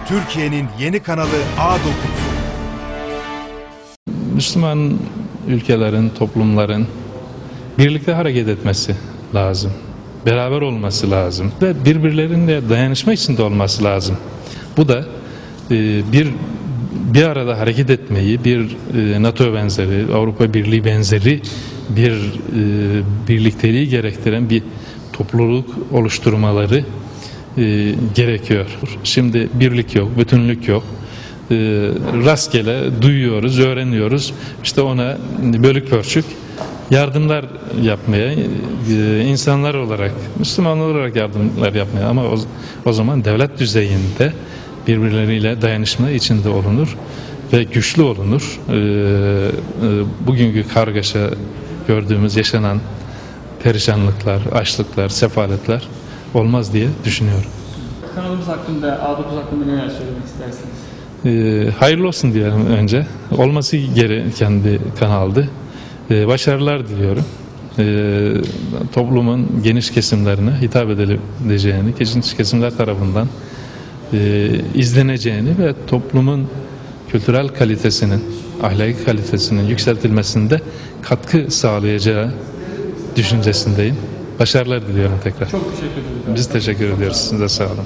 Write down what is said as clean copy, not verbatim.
Türkiye'nin yeni kanalı A9. Müslüman ülkelerin, toplumların birlikte hareket etmesi lazım. Beraber olması lazım ve birbirleriyle dayanışma içinde olması lazım. Bu da bir arada hareket etmeyi, bir NATO benzeri, Avrupa Birliği benzeri bir birlikteliği gerektiren bir topluluk oluşturmaları gerekiyor. Şimdi birlik yok, bütünlük yok. Rastgele duyuyoruz, öğreniyoruz. İşte ona bölük pörçük yardımlar yapmaya, insanlar olarak, Müslümanlar olarak yardımlar yapmaya, ama o zaman devlet düzeyinde birbirleriyle dayanışma içinde olunur ve güçlü olunur. Bugünkü kargaşa, gördüğümüz, yaşanan perişanlıklar, açlıklar, sefaletler olmaz diye düşünüyorum. Kanalımız hakkında, A9 hakkında neler söylemek istersiniz? Hayırlı olsun diyelim önce. Olması gereken bir kanaldı. Başarılar diliyorum. Toplumun geniş kesimlerine hitap edileceğini, geniş kesimler tarafından izleneceğini ve toplumun kültürel kalitesinin, ahlaki kalitesinin yükseltilmesinde katkı sağlayacağı düşüncesindeyim. Başarılar diliyorum tekrar. Çok teşekkür ederim. Biz teşekkür ediyoruz. Size sağ olun.